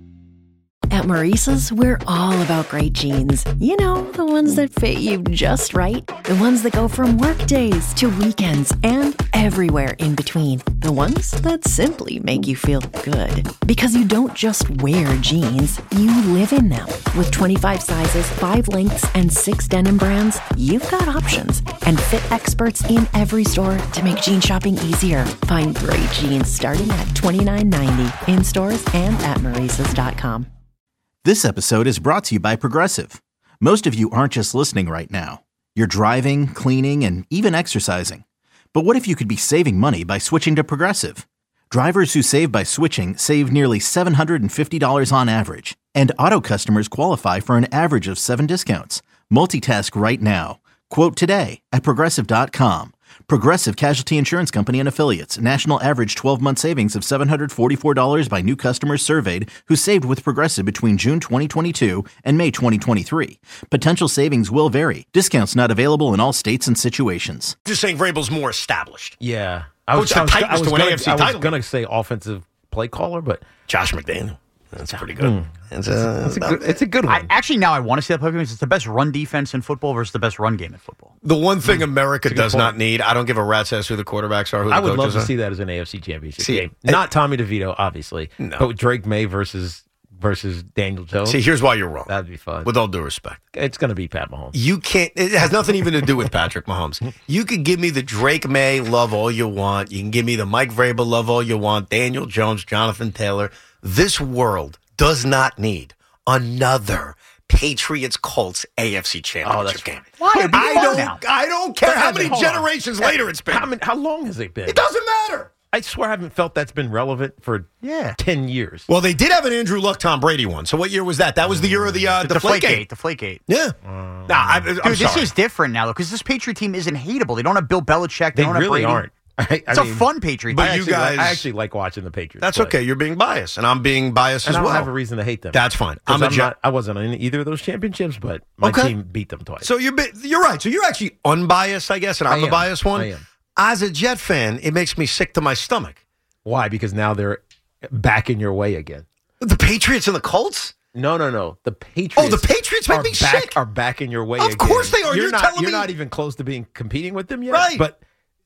At Maurice's, we're all about great jeans. You know, the ones that fit you just right. The ones that go from work days to weekends and everywhere in between. The ones that simply make you feel good. Because you don't just wear jeans, you live in them. With twenty-five sizes, five lengths, and six denim brands, you've got options. And fit experts in every store to make jean shopping easier. Find great jeans starting at twenty-nine ninety in stores and at maurices dot com. This episode is brought to you by Progressive. Most of you aren't just listening right now. You're driving, cleaning, and even exercising. But what if you could be saving money by switching to Progressive? Drivers who save by switching save nearly seven hundred fifty dollars on average. And auto customers qualify for an average of seven discounts. Multitask right now. Quote today at progressive dot com. Progressive Casualty Insurance Company and Affiliates. National average twelve-month savings of seven hundred forty-four dollars by new customers surveyed who saved with Progressive between June twenty twenty-two and May twenty twenty-three. Potential savings will vary. Discounts not available in all states and situations. Just saying Vrabel's more established. Yeah. I was, I was, I was going to say offensive play caller, but Josh McDaniel. That's pretty good. Mm. It's, a, it's, a good it's a good one. I, actually, now I want to see that play because it's the best run defense in football versus the best run game in football. The one thing mm. America does point. not need, I don't give a rat's ass who the quarterbacks are, who the I would love to are. see that as an A F C championship see, game. Not Tommy DeVito, obviously, no. but Drake May versus versus Daniel Jones. See, here's why you're wrong. That'd be fun. With all due respect. It's going to be Pat Mahomes. You can't, it has nothing even to do with Patrick Mahomes. You could give me the Drake May love all you want. You can give me the Mike Vrabel love all you want. Daniel Jones, Jonathan Taylor. This world does not need another Patriots Colts A F C championship oh, that's game. Why? I don't, now. I don't care but how many hold generations on. later it's been. How, many, how long has it been? It doesn't matter. I swear I haven't felt that's been relevant for yeah. ten years. Well, they did have an Andrew Luck, Tom Brady one. So what year was that? That was the year of the uh, the Deflategate. Deflategate. Yeah. Uh, nah, I, I'm Dude, sorry. this is different now, though, because this Patriot team isn't hateable. They don't have Bill Belichick. They, they don't really have Brady. aren't. I, I it's mean, a fun Patriot but team. I you actually guys, like, I actually like watching the Patriots. That's play. okay. You're being biased, and I'm being biased and as I well. don't have a reason to hate them. That's fine. I'm, I'm a Jet. not, I wasn't in either of those championships, but my okay. team beat them twice. So you're you're right. So you're actually unbiased, I guess, and I'm I the am. biased one. I am. As a Jet fan, it makes me sick to my stomach. Why? Because now they're back in your way again. The Patriots and the Colts? No, no, no. The Patriots. Oh, the Patriots make are me back, sick. Are back in your way. Of again. course they are. You're, You're not. telling You're me- not even close to being competing with them yet. Right. But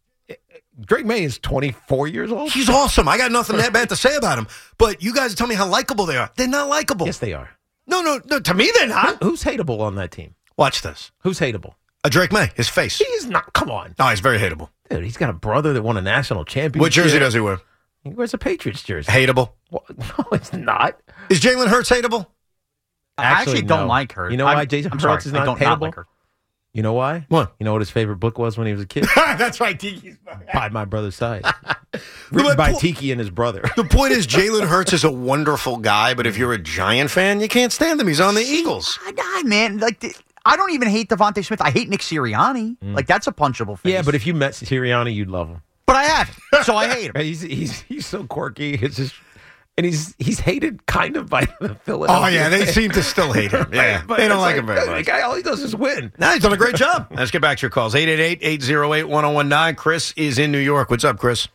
Drake May is twenty-four years old. He's awesome. I got nothing that bad to say about him. But you guys tell me how likable they are. They're not likable. Yes, they are. No, no, no. To me, they're not. Who, who's hateable on that team? Watch this. Who's hateable? A Drake May. His face. He's not. Come on. No, he's very hateable. Dude, he's got a brother that won a national championship. What jersey does he wear? He wears a Patriots jersey. Hateable. Well, no, it's not. Is Jalen Hurts hateable? I actually no. don't like her. You know why I'm, Jason I'm Hurts sorry, is I not don't hateable? not like her. You know why? What? You know what his favorite book was when he was a kid? That's right. Tiki's By My Brother's Side. Written by po- Tiki and his brother. The point is, Jalen Hurts is a wonderful guy, but if you're a Giant fan, you can't stand him. He's on the Eagles. I, I, man, like the, I don't even hate Devontae Smith. I hate Nick Sirianni. Mm. Like that's a punchable face. Yeah, but if you met Sirianni, you'd love him. But I haven't, so I hate him. He's he's he's so quirky. It's just And he's he's hated kind of by the Philadelphia. Oh, yeah, they fans. seem to still hate him. Yeah, But they don't it's like him very The much. guy, all he does is win. No, he's done a great job. Let's get back to your calls. eight eight eight, eight oh eight, one oh one nine. Chris is in New York. What's up, Chris?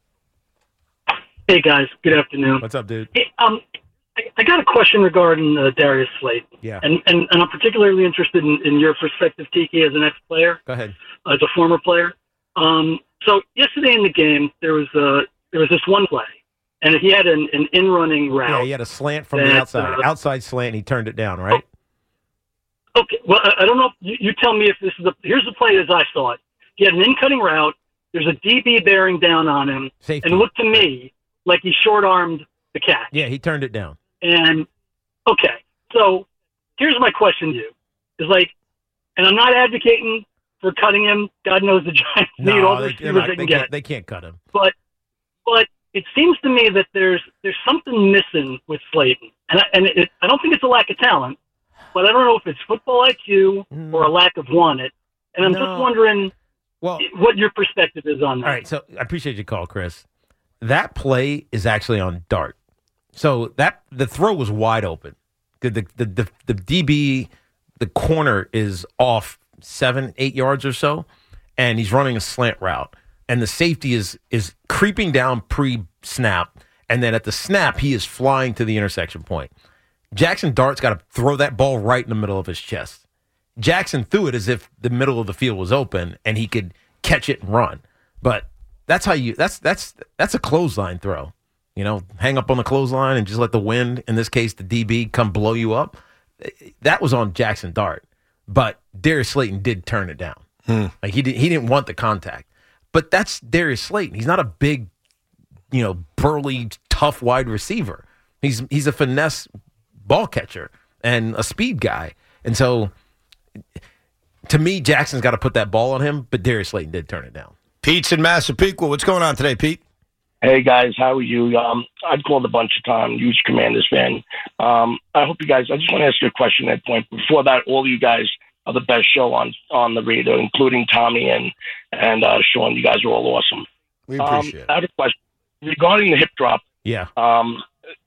Hey, guys. Good afternoon. What's up, dude? Hey, um, I, I got a question regarding uh, Darius Slayton. Yeah. And, and, and I'm particularly interested in, in your perspective, Tiki, as an ex-player, Go ahead. as a former player. Um, so yesterday in the game, there was uh, there was this one play, and he had an, an in-running route. Yeah, he had a slant from the that, outside. uh, outside slant, and he turned it down, right? Okay, well, I, I don't know. You, you tell me if this is the. Here's the play as I saw it. He had an in-cutting route. There's a D B bearing down on him, Safety. and it looked to me like he short-armed the catch. Yeah, he turned it down. And okay, so here's my question to you: is like, and I'm not advocating for cutting him. God knows the Giants need all the they, they're receivers not- they they can can't, get. they can't cut him. But but it seems to me that there's there's something missing with Slayton, and I, and it, I don't think it's a lack of talent, but I don't know if it's football I Q or a lack of want it. And I'm No. just wondering well, what your perspective is on that. All right, so I appreciate your call, Chris. That play is actually on Dart. So that the throw was wide open. The the the, the, the D B, the corner is off seven, eight yards or so, and he's running a slant route. And the safety is is creeping down pre-snap, and then at the snap, he is flying to the intersection point. Jackson Dart's got to throw that ball right in the middle of his chest. Jackson threw it as if the middle of the field was open and he could catch it and run. But that's how you that's that's that's a clothesline throw. You know, hang up on the clothesline and just let the wind, in this case the D B, come blow you up. That was on Jackson Dart. But Darius Slayton did turn it down. Hmm. Like he did, he didn't want the contact. But that's Darius Slayton. He's not a big, you know, burly, tough wide receiver. He's he's a finesse ball catcher and a speed guy. And so to me, Jackson's got to put that ball on him, but Darius Slayton did turn it down. Pete's in Massapequa. What's going on today, Pete? Hey guys, how are you? Um, I've called a bunch of times. Huge Commanders fan. Um, I hope you guys. I just want to ask you a question at that point. Before that, all you guys are the best show on on the radio, including Tommy and and uh, Sean. You guys are all awesome. We appreciate um, it. I have a question regarding the hip drop. Yeah. Um,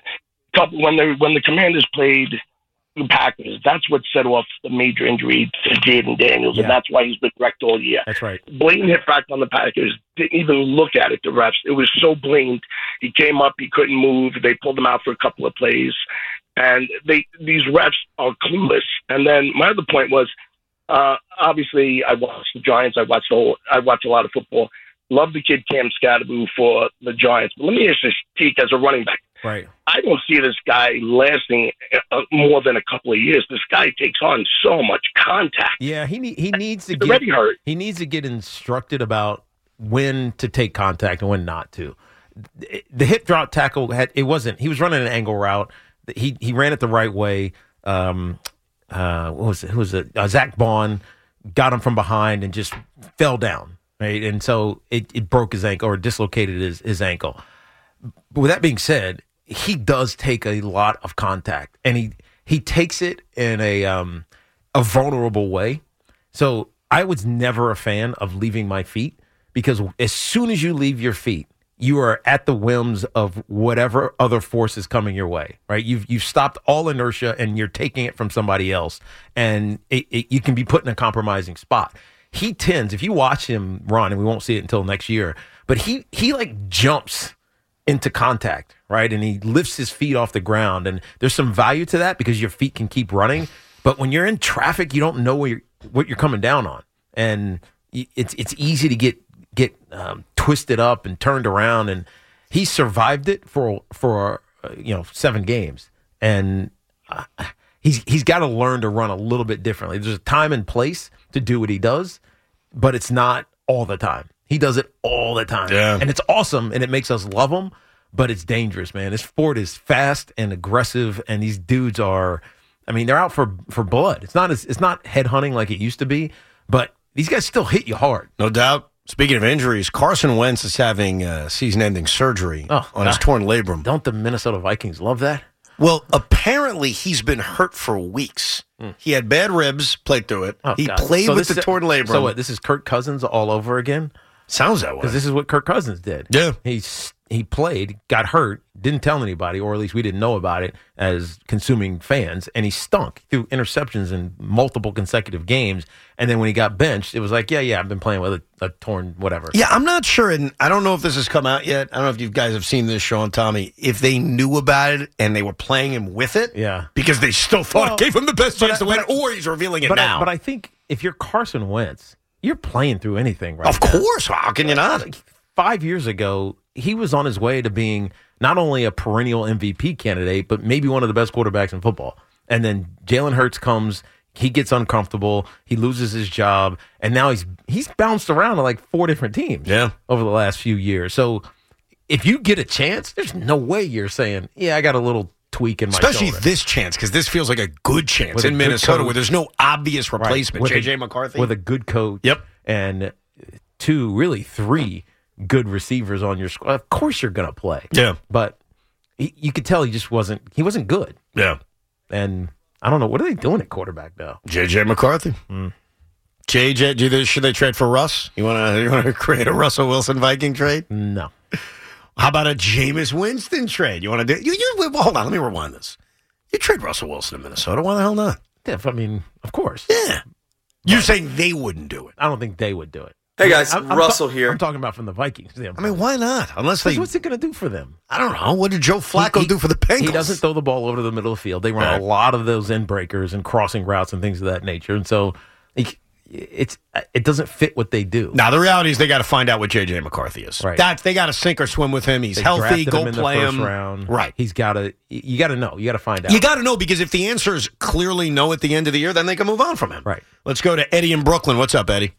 couple when the when the Commanders played the Packers, that's what set off the major injury to Jaden Daniels, Yeah. and that's why he's been wrecked all year. That's right. Blatant hit back on the Packers. Didn't even look at it, the refs. It was so blatant. He came up, he couldn't move. They pulled him out for a couple of plays. And they these refs are clueless. And then my other point was, uh, obviously, I watched the Giants. I watched the whole, I watch a lot of football. Love the kid Cam Scatterbo for the Giants. But let me ask this, Teak, as a running back. Right. I don't see this guy lasting uh, more than a couple of years. This guy takes on so much contact. Yeah, he need, he needs to He's get already hurt. He needs to get instructed about when to take contact and when not to. The hip drop tackle had it wasn't. He was running an angle route. He he ran it the right way. Um, uh, what was it? Who was it? Uh, Zach Bond got him from behind and just fell down. Right, and so it, it broke his ankle or dislocated his his ankle. But with that being said, he does take a lot of contact, and he he takes it in a um a vulnerable way. So I was never a fan of leaving my feet, because as soon as you leave your feet, you are at the whims of whatever other force is coming your way, right? You've you've stopped all inertia, and you're taking it from somebody else, and it, it, you can be put in a compromising spot. He tends, if you watch him run, and we won't see it until next year, but he he like jumps into contact, right? And he lifts his feet off the ground, and there's some value to that because your feet can keep running. But when you're in traffic, you don't know where you're, what you're coming down on, and it's it's easy to get get um, twisted up and turned around. And he survived it for for uh, you know seven games, and uh, he's he's got to learn to run a little bit differently. There's a time and place to do what he does, but it's not all the time. He does it all the time. Yeah. And it's awesome, and it makes us love him, but it's dangerous, man. This sport is fast and aggressive, and these dudes are, I mean, they're out for, for blood. It's not as, it's not headhunting like it used to be, but these guys still hit you hard. No doubt. Speaking of injuries, Carson Wentz is having uh, season-ending surgery Oh, on his God. torn labrum. Don't the Minnesota Vikings love that? Well, apparently he's been hurt for weeks. Mm. He had bad ribs, played through it. Oh, he God. played So with this the is- torn labrum. So what, this is Kirk Cousins all over again? Sounds that way. Because this is what Kirk Cousins did. Yeah. He he played, got hurt, didn't tell anybody, or at least we didn't know about it as consuming fans, and he stunk through interceptions in multiple consecutive games. And then when he got benched, it was like, yeah, yeah, I've been playing with a, a torn whatever. Yeah, I'm not sure, and I don't know if this has come out yet. I don't know if you guys have seen this, Sean, Tommy, if they knew about it and they were playing him with it. Yeah. Because they still thought Well, it gave him the best chance but to I- win, but I- or he's revealing it but now. I, but I think if you're Carson Wentz, you're playing through anything right Of now. course. How can you not? Like, five years ago, he was on his way to being not only a perennial M V P candidate, but maybe one of the best quarterbacks in football. And then Jalen Hurts comes, he gets uncomfortable, he loses his job, and now he's he's bounced around to like four different teams yeah. over the last few years. So if you get a chance, there's no way you're saying, yeah, I got a little tweak in my Especially shoulder. this chance, because this feels like a good chance With a in good Minnesota coach. where there's no obvious Right. replacement. With a- J J. McCarthy? With a good coach. Yep. And two, really three good receivers on your squad. Of course you're going to play. Yeah. But he, you could tell he just wasn't, he wasn't good. Yeah. And I don't know, what are they doing at quarterback now? J J. McCarthy. Mm. J J, do they, should they trade for Russ? You want to you want to create a Russell Wilson Viking trade? No. How about a Jameis Winston trade? You want to do? You, you well, hold on. Let me rewind this. You trade Russell Wilson in Minnesota? Why the hell not? Yeah, I mean, of course. Yeah. You're saying they wouldn't do it? I don't think they would do it. Hey, guys, I'm- I'm Russell ta- here. I'm talking about from the Vikings. I mean, why not? Unless they. What's it going to do for them? I don't know. What did Joe Flacco He- he- do for the Bengals? He doesn't throw the ball over to the middle of the field. They run Right. a lot of those end breakers and crossing routes and things of that nature. And so he, it's it doesn't fit what they do. Now, the reality is they got to find out what J J. McCarthy is. Right. That, they got to sink or swim with him. He's They healthy. drafted Go him in the play first him. round. Right. He's got to. You got to know. You got to find out. You got to know, because if the answer is clearly no at the end of the year, then they can move on from him. Right. Let's go to Eddie in Brooklyn. What's up, Eddie?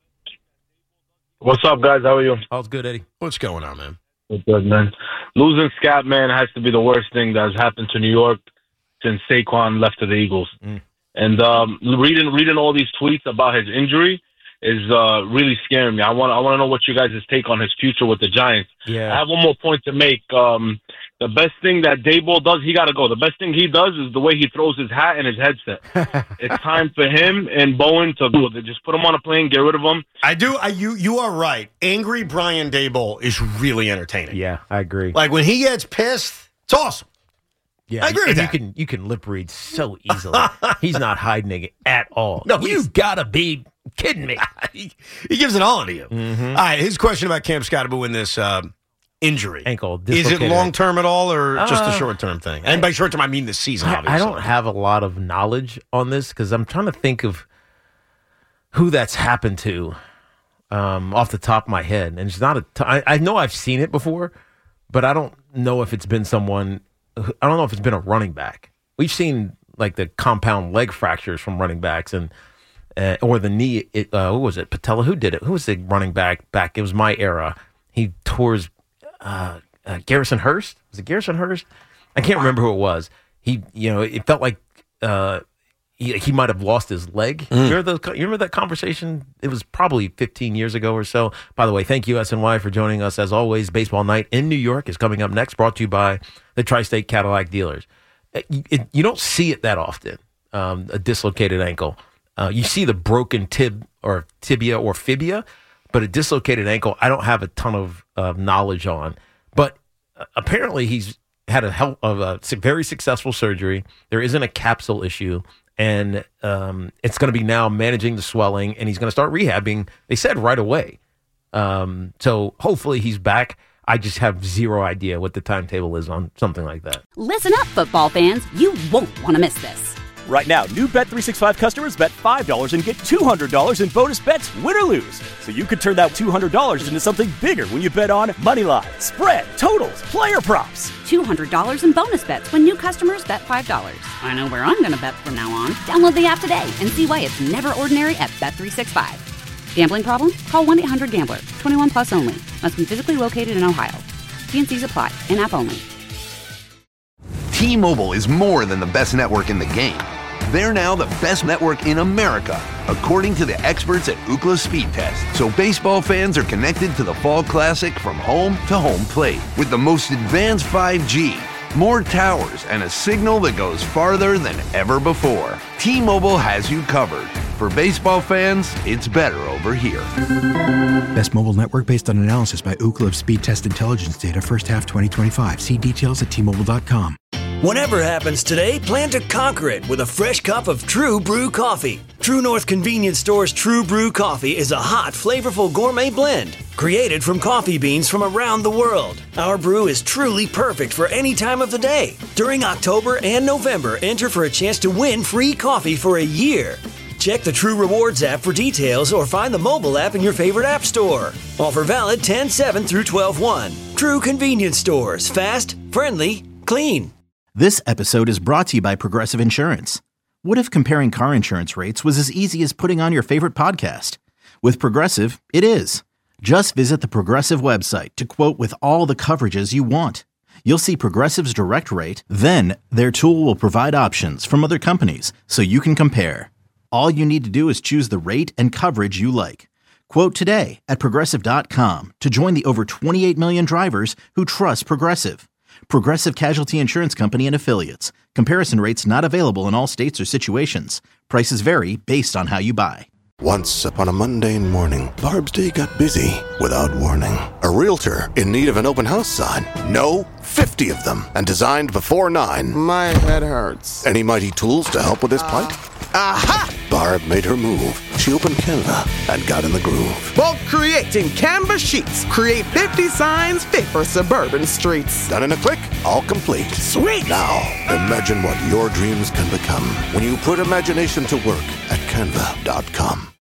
What's up, guys? How are you? All's good, Eddie. What's going on, man? Good, man. Losing Scat, man, has to be the worst thing that has happened to New York since Saquon left to the Eagles. Mm. And um, reading reading all these tweets about his injury is uh, really scaring me. I want I want to know what you guys' take on his future with the Giants. Yeah. I have one more point to make. Um, the best thing that Daboll does, he got to go. The best thing he does is the way he throws his hat and his headset. It's time for him and Bowen to go. Just put him on a plane, get rid of him. I do. I, you you are right. Angry Brian Daboll is really entertaining. Yeah, I agree. Like when he gets pissed, it's awesome. Yeah, I agree and with you that. can you can lip read so easily. He's not hiding it at all. No, you he's- gotta be kidding me. he, he gives it all to you. Mm-hmm. All right, his question about Cam Scottaboo in this um, injury. Ankle Is it dislocated. long term at all, or just a Uh, short term thing? And by short term, I mean the season. I, Obviously, I don't have a lot of knowledge on this because I'm trying to think of who that's happened to um, off the top of my head, and it's not a. T- I, I know I've seen it before, but I don't know if it's been someone. I don't know if it's been a running back. We've seen like the compound leg fractures from running backs, and uh, or the knee. It, uh, who was it? Patella. Who did it? Who was the running back back? It was my era. He tore his. Uh, uh, Garrison Hurst? Was it Garrison Hurst? I can't remember who it was. He, you know, it felt like uh, he, he might have lost his leg. Mm. You, remember the, you remember that conversation? It was probably fifteen years ago or so. By the way, thank you, S N Y, for joining us. As always, Baseball Night in New York is coming up next, brought to you by the Tri-State Cadillac dealers. It, it, you don't see it that often, um, a dislocated ankle. Uh, you see the broken tib or tibia or fibia, but a dislocated ankle, I don't have a ton of uh, knowledge on. But uh, apparently he's had a, hel- of a su- very successful surgery. There isn't a capsule issue, and um, it's going to be now managing the swelling, and he's going to start rehabbing, they said, right away. Um, so hopefully he's back. I just have zero idea what the timetable is on something like that. Listen up, football fans. You won't want to miss this. Right now, new Bet three sixty-five customers bet five dollars and get two hundred dollars in bonus bets, win or lose. So you could turn that two hundred dollars into something bigger when you bet on money line, spread, totals, player props. two hundred dollars in bonus bets when new customers bet five dollars. I know where I'm going to bet from now on. Download the app today and see why it's never ordinary at Bet three sixty-five. Gambling problem? Call one eight hundred gambler. twenty-one plus only. Must be physically located in Ohio. T N Cs apply. In-app only. T-Mobile is more than the best network in the game. They're now the best network in America, according to the experts at Ookla Speed Test. So baseball fans are connected to the Fall Classic from home to home plate. With the most advanced five G, more towers, and a signal that goes farther than ever before. T-Mobile has you covered. For baseball fans, it's better over here. Best mobile network based on analysis by Ookla of Speed Test Intelligence data first half twenty twenty-five. See details at T Mobile dot com. Whatever happens today, plan to conquer it with a fresh cup of True Brew coffee. True North Convenience Store's True Brew coffee is a hot, flavorful gourmet blend created from coffee beans from around the world. Our brew is truly perfect for any time of the day. During October and November, enter for a chance to win free coffee for a year. Check the True Rewards app for details or find the mobile app in your favorite app store. Offer valid ten seven through twelve one. True Convenience Stores. Fast, friendly, clean. This episode is brought to you by Progressive Insurance. What if comparing car insurance rates was as easy as putting on your favorite podcast? With Progressive, it is. Just visit the Progressive website to quote with all the coverages you want. You'll see Progressive's direct rate, then their tool will provide options from other companies so you can compare. All you need to do is choose the rate and coverage you like. Quote today at Progressive dot com to join the over twenty-eight million drivers who trust Progressive. Progressive Casualty Insurance Company and Affiliates. Comparison rates not available in all states or situations. Prices vary based on how you buy. Once upon a mundane morning, Barb's day got busy without warning. A realtor in need of an open house sign. No, fifty of them, and designed before nine. My head hurts. Any mighty tools to help with this plight? Aha! Barb made her move. She opened Canva and got in the groove. Bulk creating Canva sheets. Create fifty signs fit for suburban streets. Done in a click, all complete. Sweet! Now, imagine what your dreams can become when you put imagination to work at Canva dot com.